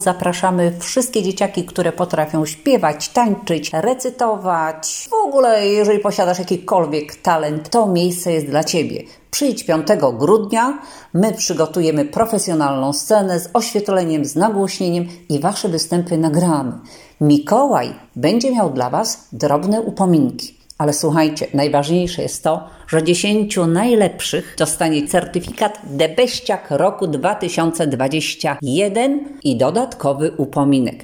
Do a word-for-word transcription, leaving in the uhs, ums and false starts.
Zapraszamy wszystkie dzieciaki, które potrafią śpiewać, tańczyć, recytować. W ogóle, jeżeli posiadasz jakikolwiek talent, to miejsce jest dla Ciebie. Przyjdź piątego grudnia, my przygotujemy profesjonalną scenę z oświetleniem, z nagłośnieniem i Wasze występy nagramy. Mikołaj będzie miał dla Was drobne upominki. Ale słuchajcie, najważniejsze jest to, że dziesięciu najlepszych dostanie certyfikat Debeściak roku dwa tysiące dwudziesty pierwszy i dodatkowy upominek.